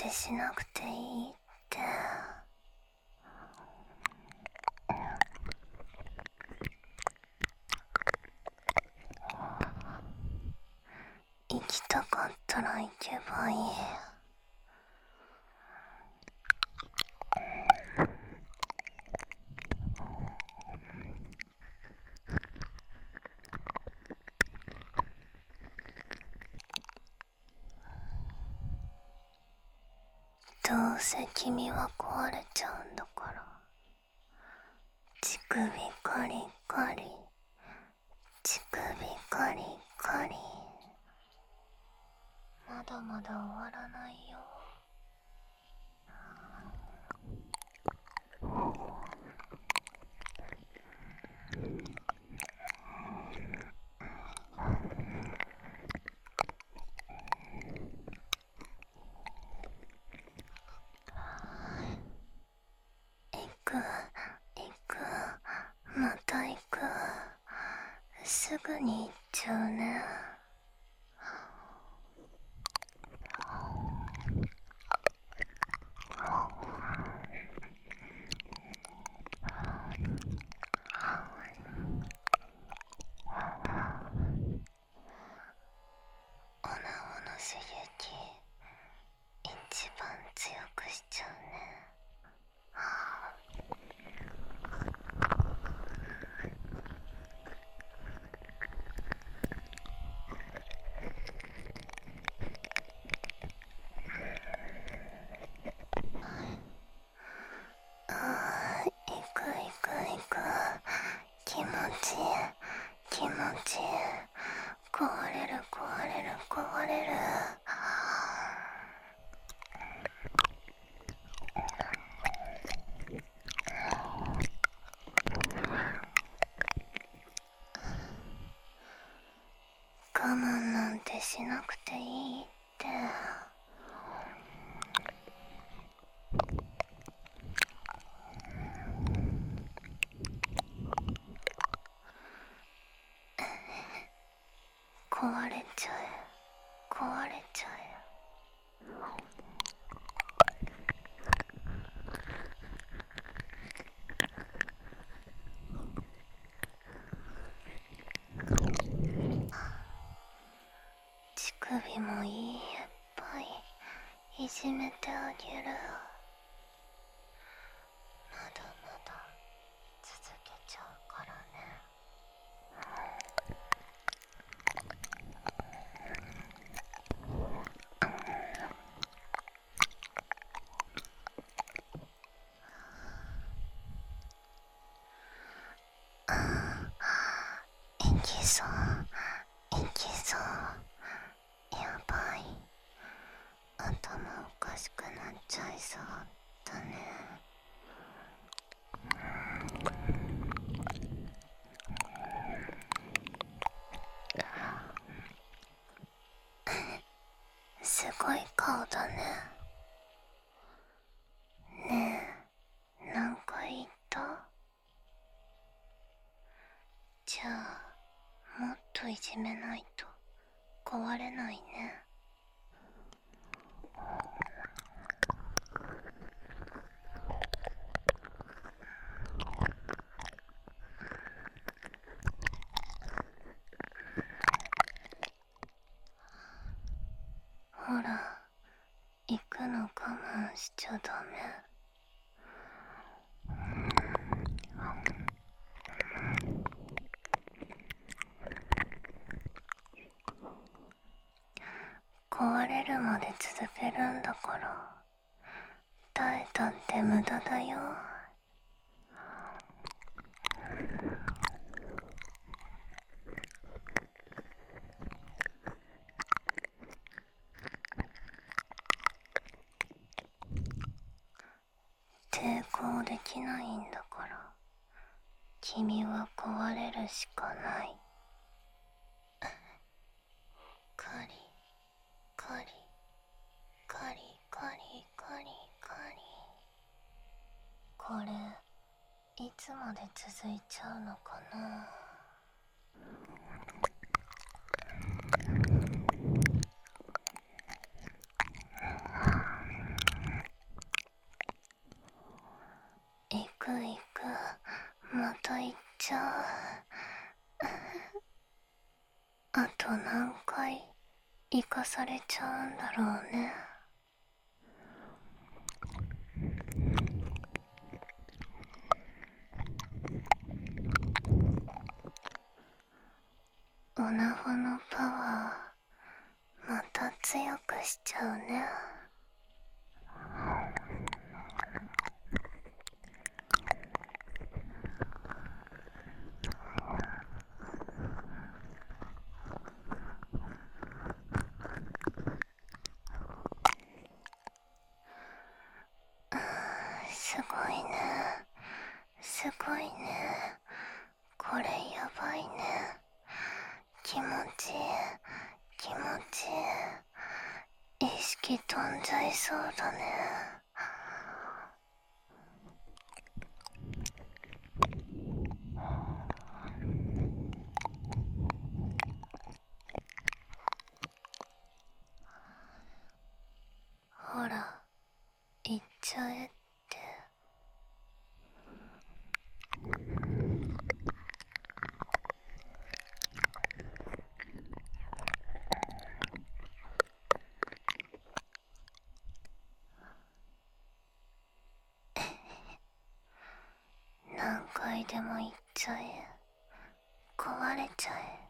てしなくていいって。行きたかったら行けばいい。どうせ君は壊れちゃうんだから。乳首カリカリ、乳首カリカリ。まだまだ終わらないよ。行く、行く、また行く。すぐに行っちゃうね。おなごの刺激一番強くしちゃうね。行く行く行く。気持ちいい気持ちいい。壊れる壊れる壊れる。我慢なんてしなくていいって。壊れちゃえ壊れちゃえ。乳首もいっぱいいじめてあげる。まだまだ続けちゃうからね。行きそう行きそう。やばい、頭おかしくなっちゃいそうだね。すごい顔だね。ねえ、何回言った？じゃあもっといじめないと壊れないね。ほら、行くの我慢しちゃダメ。壊れるまで続けるんだから、耐えたって無駄だよ。抵抗できないんだから、君は壊れるしかない。カリカリカリカリカリカリ。これいつまで続いちゃうのかな。 ちゃう。あと何回生かされちゃうんだろうね。オナホのパワーまた強くしちゃうね。すごいね、すごいね。これやばいね。気持ちいい、気持ちいい。意識飛んじゃいそうだね。ほら、行っちゃえって。何回でも行っちゃえ。壊れちゃえ。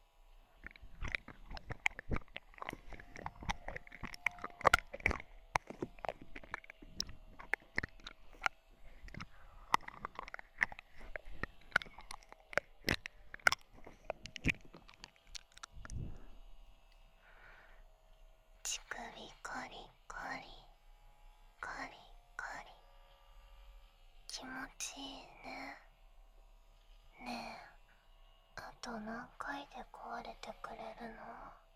乳首カリカリカリカリ。気持ちいいね。ねえ、あと何回で壊れてくれるの？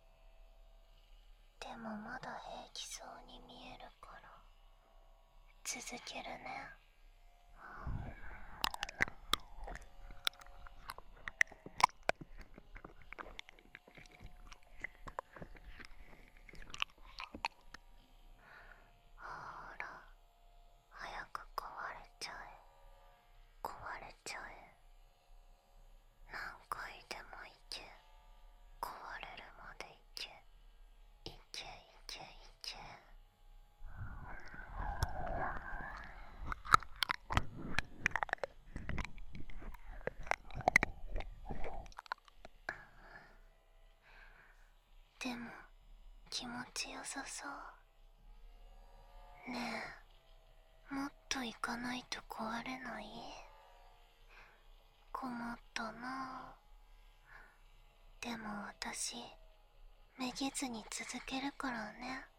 でもまだ平気そうに見えるから続けるね。ほら、早く壊れちゃえ、壊れちゃえ。何回でもいけ、壊れるまでいけ、いけいけいけ。でも気持ちよさそう。ねえ、もっと行かないと壊れない？困ったな。でも私、めげずに続けるからね。